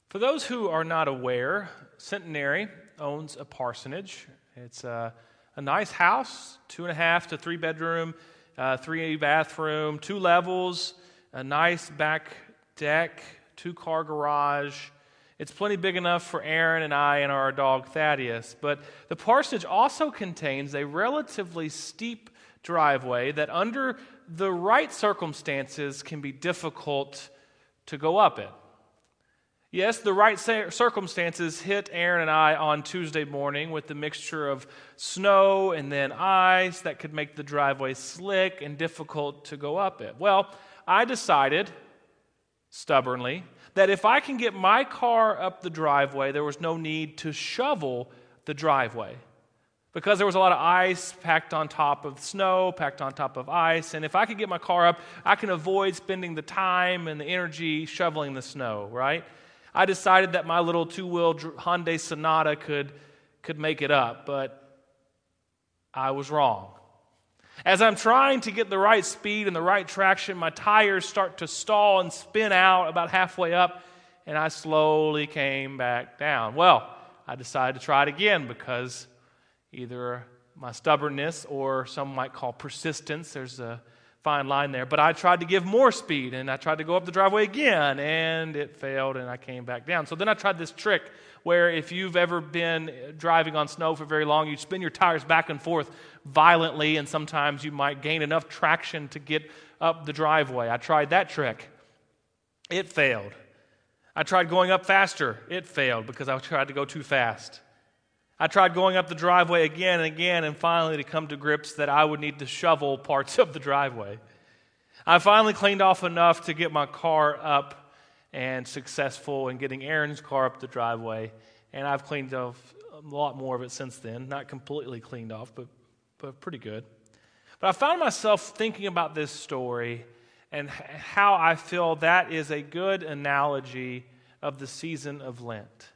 For those who are not aware, Centenary owns a parsonage. It's a nice house, 2.5 to 3 bedroom, 3 bathroom, 2 levels, a nice back deck, 2-car garage. It's plenty big enough for Aaron and I and our dog Thaddeus. But the parsonage also contains a relatively steep driveway that under the right circumstances can be difficult to go up it. Yes, the right circumstances hit Aaron and I on Tuesday morning with the mixture of snow and then ice that could make the driveway slick and difficult to go up it. Well, I decided, stubbornly, that if I can get my car up the driveway, there was no need to shovel the driveway because there was a lot of ice packed on top of snow, packed on top of ice, and if I could get my car up, I can avoid spending the time and the energy shoveling the snow, right? I decided that my little 2-wheel Hyundai Sonata could make it up, but I was wrong. As I'm trying to get the right speed and the right traction, my tires start to stall and spin out about halfway up, and I slowly came back down. Well, I decided to try it again because either my stubbornness or some might call persistence, there's a fine line there, but I tried to give more speed, and I tried to go up the driveway again, and it failed, and I came back down. So then I tried this trick where if you've ever been driving on snow for very long, you spin your tires back and forth violently, and sometimes you might gain enough traction to get up the driveway. I tried that trick. It failed. I tried going up faster. It failed because I tried to go too fast. I tried going up the driveway again and again, and finally to come to grips that I would need to shovel parts of the driveway. I finally cleaned off enough to get my car up and successful in getting Aaron's car up the driveway, and I've cleaned off a lot more of it since then. Not completely cleaned off, but pretty good. But I found myself thinking about this story and how I feel that is a good analogy of the season of Lent.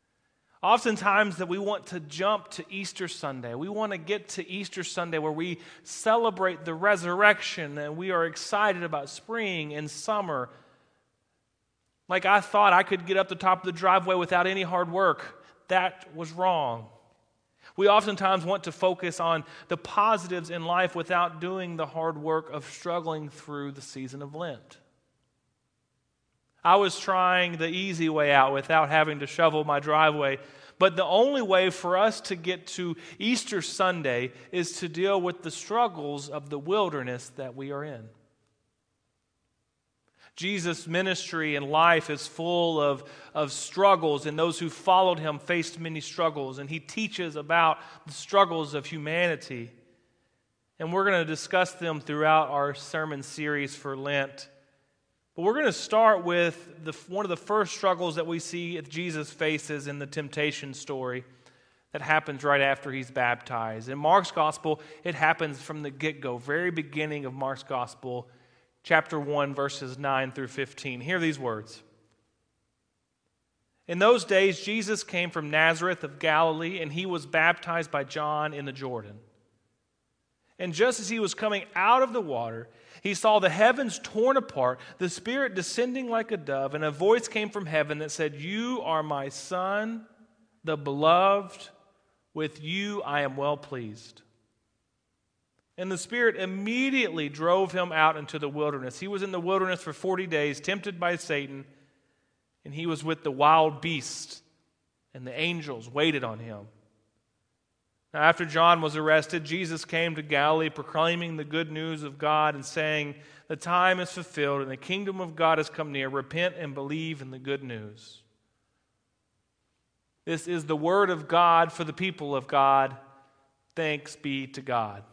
Oftentimes that we want to jump to Easter Sunday. We want to get to Easter Sunday where we celebrate the resurrection and we are excited about spring and summer. Like I thought I could get up the top of the driveway without any hard work. That was wrong. We oftentimes want to focus on the positives in life without doing the hard work of struggling through the season of Lent. I was trying the easy way out without having to shovel my driveway. But the only way for us to get to Easter Sunday is to deal with the struggles of the wilderness that we are in. Jesus' ministry and life is full of struggles, and those who followed him faced many struggles. And he teaches about the struggles of humanity. And we're going to discuss them throughout our sermon series for Lent. But we're going to start with one of the first struggles that we see that Jesus faces in the temptation story that happens right after he's baptized. In Mark's Gospel, it happens from the get-go, very beginning of Mark's Gospel, chapter 1, verses 9 through 15. Hear these words. In those days, Jesus came from Nazareth of Galilee, and he was baptized by John in the Jordan. And just as he was coming out of the water, he saw the heavens torn apart, the Spirit descending like a dove, and a voice came from heaven that said, "You are my Son, the beloved. With you I am well pleased." And the Spirit immediately drove him out into the wilderness. He was in the wilderness for 40 days, tempted by Satan, and he was with the wild beasts, and the angels waited on him. Now, after John was arrested, Jesus came to Galilee proclaiming the good news of God and saying, "The time is fulfilled and the kingdom of God has come near. Repent and believe in the good news." This is the word of God for the people of God. Thanks be to God.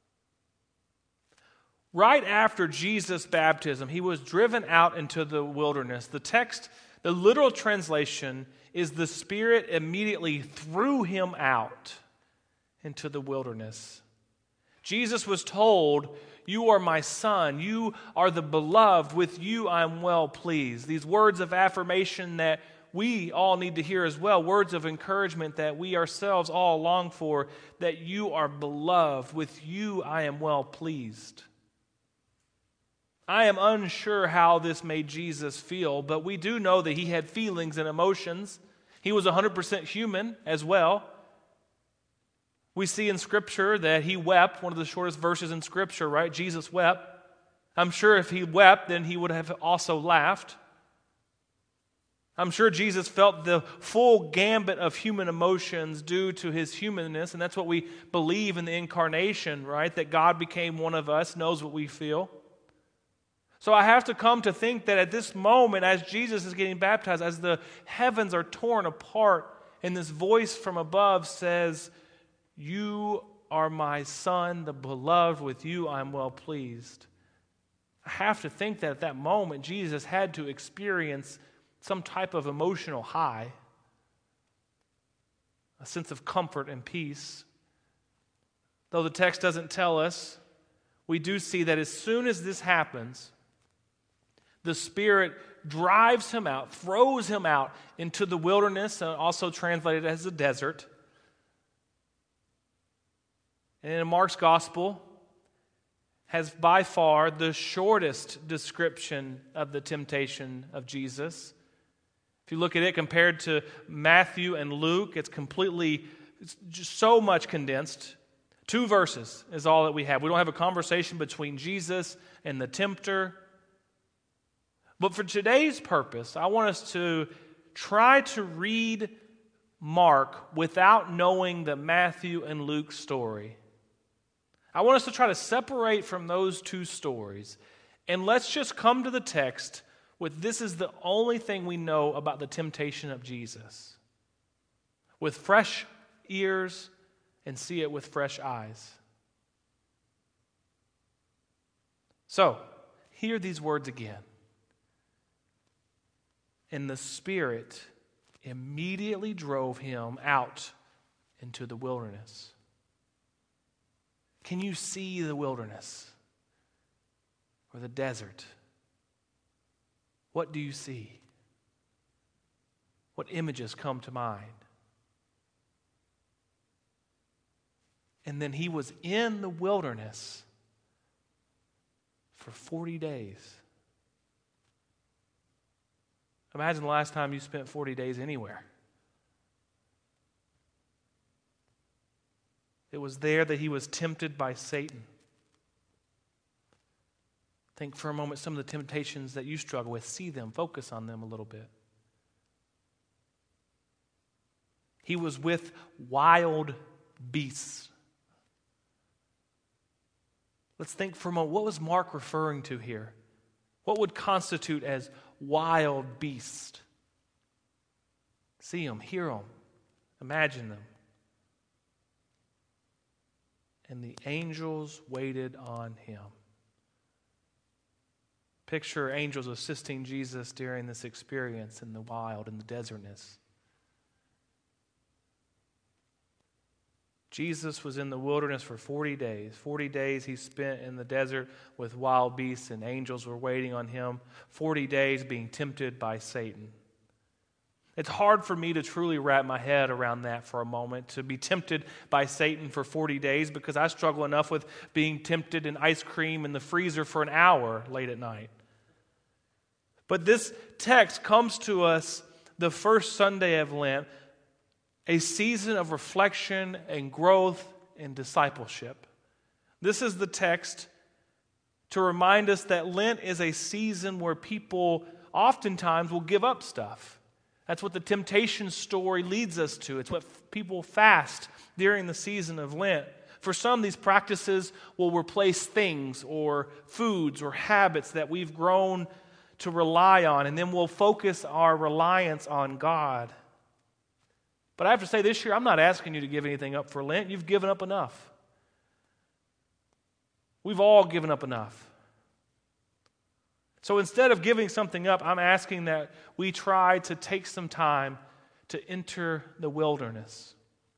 Right after Jesus' baptism, he was driven out into the wilderness. The text, the literal translation, is the Spirit immediately threw him out into the wilderness. Jesus was told, "You are my Son, you are the beloved, with you I am well pleased." These words of affirmation that we all need to hear as well, words of encouragement that we ourselves all long for, that you are beloved, with you I am well pleased. I am unsure how this made Jesus feel, but we do know that he had feelings and emotions. He was 100% human as well. We see in Scripture that he wept, one of the shortest verses in Scripture, right? Jesus wept. I'm sure if he wept, then he would have also laughed. I'm sure Jesus felt the full gambit of human emotions due to his humanness, and that's what we believe in the incarnation, right? That God became one of us, knows what we feel. So I have to come to think that at this moment, as Jesus is getting baptized, as the heavens are torn apart, and this voice from above says, "You are my Son, the beloved, with you I am well pleased." I have to think that at that moment, Jesus had to experience some type of emotional high, a sense of comfort and peace. Though the text doesn't tell us, we do see that as soon as this happens, the Spirit drives him out, throws him out into the wilderness, also translated as the desert. And in Mark's gospel, has by far the shortest description of the temptation of Jesus. If you look at it compared to Matthew and Luke, it's just so much condensed. 2 verses is all that we have. We don't have a conversation between Jesus and the tempter. But for today's purpose, I want us to try to read Mark without knowing the Matthew and Luke story. I want us to try to separate from those 2 stories, and let's just come to the text with this is the only thing we know about the temptation of Jesus, with fresh ears and see it with fresh eyes. So, hear these words again. And the Spirit immediately drove him out into the wilderness. Can you see the wilderness or the desert? What do you see? What images come to mind? And then he was in the wilderness for 40 days. Imagine the last time you spent 40 days anywhere. It was there that he was tempted by Satan. Think for a moment some of the temptations that you struggle with. See them, focus on them a little bit. He was with wild beasts. Let's think for a moment, what was Mark referring to here? What would constitute as wild beasts? See them, hear them, imagine them. And the angels waited on him. Picture angels assisting Jesus during this experience in the wild, in the desertness. Jesus was in the wilderness for 40 days. 40 days he spent in the desert with wild beasts, and angels were waiting on him. 40 days being tempted by Satan. It's hard for me to truly wrap my head around that for a moment, to be tempted by Satan for 40 days, because I struggle enough with being tempted in ice cream in the freezer for an hour late at night. But this text comes to us the first Sunday of Lent, a season of reflection and growth and discipleship. This is the text to remind us that Lent is a season where people oftentimes will give up stuff. That's what the temptation story leads us to. It's what people fast during the season of Lent. For some, these practices will replace things or foods or habits that we've grown to rely on, and then we'll focus our reliance on God. But I have to say this year, I'm not asking you to give anything up for Lent. You've given up enough. We've all given up enough. So instead of giving something up, I'm asking that we try to take some time to enter the wilderness.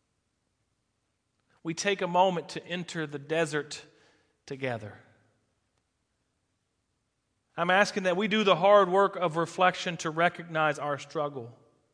We take a moment to enter the desert together. I'm asking that we do the hard work of reflection to recognize our struggle.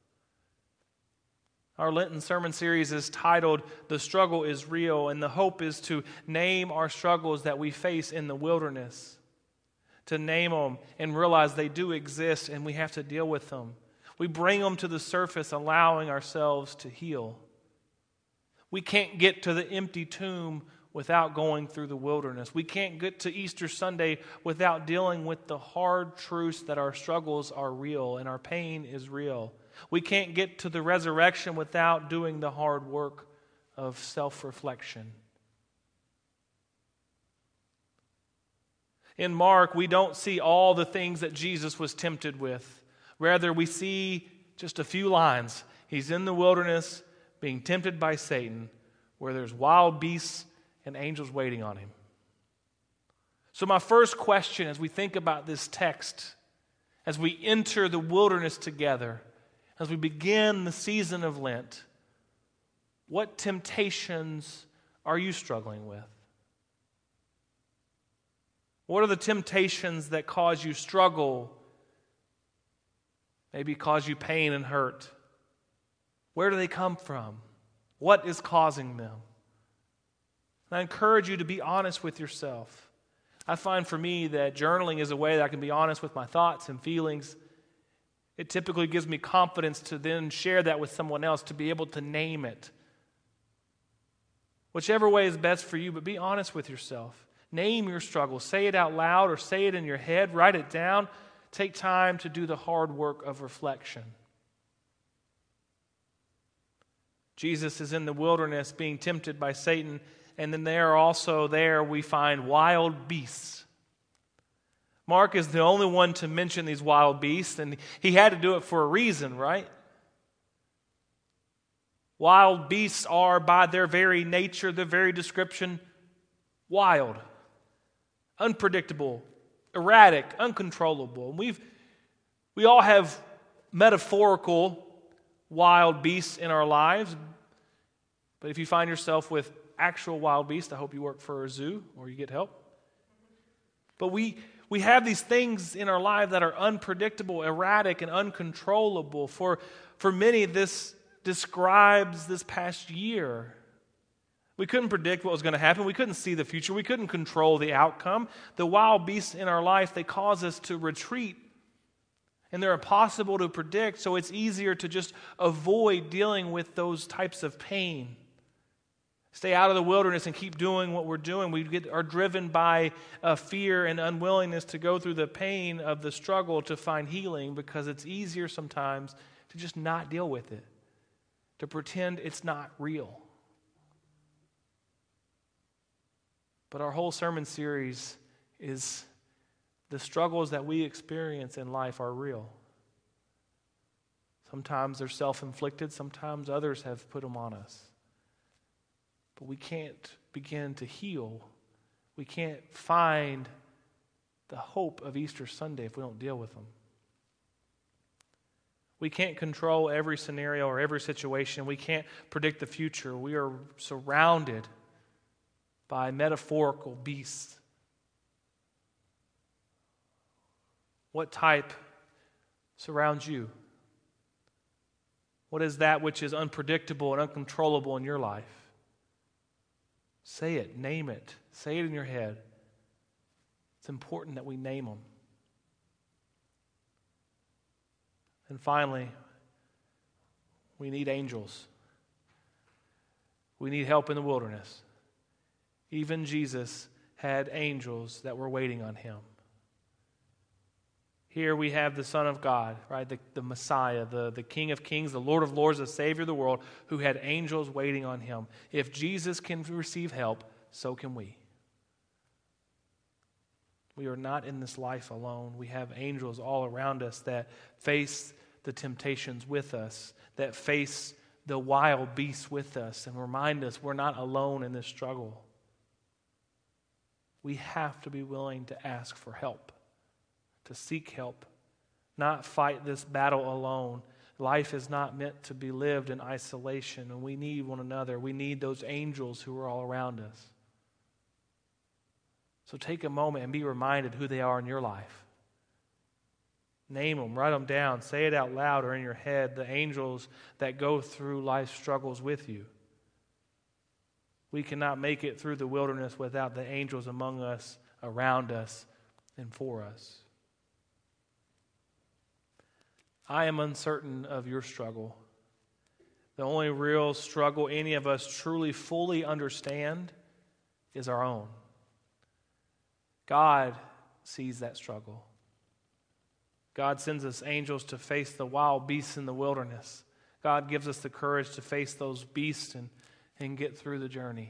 Our Lenten sermon series is titled, "The Struggle is Real," and the hope is to name our struggles that we face in the wilderness. to name them and realize they do exist and we have to deal with them. We bring them to the surface, allowing ourselves to heal. We can't get to the empty tomb without going through the wilderness. We can't get to Easter Sunday without dealing with the hard truths that our struggles are real and our pain is real. We can't get to the resurrection without doing the hard work of self-reflection. In Mark, we don't see all the things that Jesus was tempted with. Rather, we see just a few lines. He's in the wilderness being tempted by Satan, where there's wild beasts and angels waiting on him. So my first question as we think about this text, as we enter the wilderness together, as we begin the season of Lent, what temptations are you struggling with? What are the temptations that cause you struggle, maybe cause you pain and hurt? Where do they come from? What is causing them? And I encourage you to be honest with yourself. I find for me that journaling is a way that I can be honest with my thoughts and feelings. It typically gives me confidence to then share that with someone else, to be able to name it. Whichever way is best for you, but be honest with yourself. Name your struggle. Say it out loud or say it in your head. Write it down. Take time to do the hard work of reflection. Jesus is in the wilderness being tempted by Satan, and then there we find wild beasts. Mark is the only one to mention these wild beasts, and he had to do it for a reason, right? Wild beasts are, by their very nature, their very description, wild, unpredictable, erratic, uncontrollable. We all have metaphorical wild beasts in our lives, but if you find yourself with actual wild beasts, I hope you work for a zoo or you get help. But we have these things in our life that are unpredictable, erratic, and uncontrollable. For many, this describes this past year. We couldn't predict what was going to happen. We couldn't see the future. We couldn't control the outcome. The wild beasts in our life, they cause us to retreat. And they're impossible to predict, so it's easier to just avoid dealing with those types of pain. Stay out of the wilderness and keep doing what we're doing. We are driven by fear and unwillingness to go through the pain of the struggle to find healing, because it's easier sometimes to just not deal with it, to pretend it's not real. But our whole sermon series is the struggles that we experience in life are real. Sometimes they're self-inflicted, sometimes others have put them on us. But we can't begin to heal. We can't find the hope of Easter Sunday if we don't deal with them. We can't control every scenario or every situation. We can't predict the future. We are surrounded by metaphorical beasts. What type surrounds you? What is that which is unpredictable and uncontrollable in your life? Say it, name it, say it in your head. It's important that we name them. And finally, we need angels. We need help in the wilderness. Even Jesus had angels that were waiting on him. Here we have the Son of God, right? The Messiah, the King of Kings, the Lord of Lords, the Savior of the world, who had angels waiting on him. If Jesus can receive help, so can we. We are not in this life alone. We have angels all around us that face the temptations with us, that face the wild beasts with us, and remind us we're not alone in this struggle. We have to be willing to ask for help, to seek help, not fight this battle alone. Life is not meant to be lived in isolation, and we need one another. We need those angels who are all around us. So take a moment and be reminded who they are in your life. Name them, write them down, say it out loud or in your head, the angels that go through life's struggles with you. We cannot make it through the wilderness without the angels among us, around us, and for us. I am uncertain of your struggle. The only real struggle any of us truly fully understand is our own. God sees that struggle. God sends us angels to face the wild beasts in the wilderness. God gives us the courage to face those beasts and get through the journey.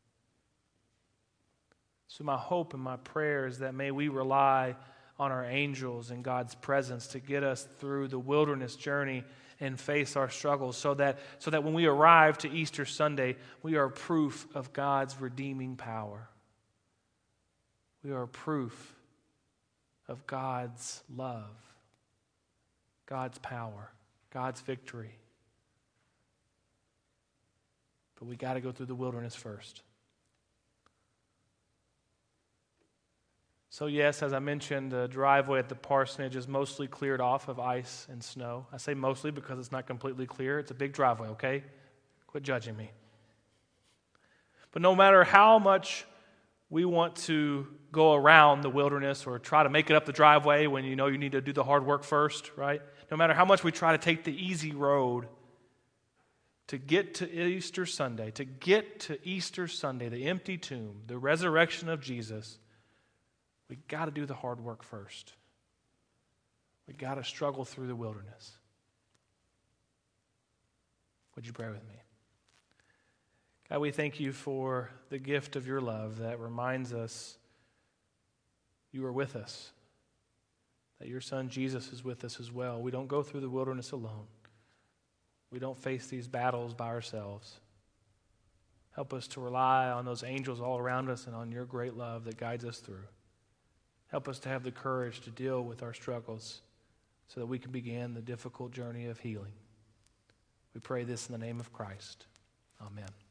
So my hope and my prayer is that may we rely on our angels and God's presence to get us through the wilderness journey and face our struggles so that when we arrive to Easter Sunday, we are proof of God's redeeming power. We are proof of God's love, God's power, God's victory. But we got to go through the wilderness first. So yes, as I mentioned, the driveway at the parsonage is mostly cleared off of ice and snow. I say mostly because it's not completely clear. It's a big driveway, okay? Quit judging me. But no matter how much we want to go around the wilderness or try to make it up the driveway when you know you need to do the hard work first, right? No matter how much we try to take the easy road to get to Easter Sunday, the empty tomb, the resurrection of Jesus, we got to do the hard work first. We got to struggle through the wilderness. Would you pray with me? God, we thank you for the gift of your love that reminds us you are with us, that your son Jesus is with us as well. We don't go through the wilderness alone. We don't face these battles by ourselves. Help us to rely on those angels all around us and on your great love that guides us through. Help us to have the courage to deal with our struggles so that we can begin the difficult journey of healing. We pray this in the name of Christ. Amen.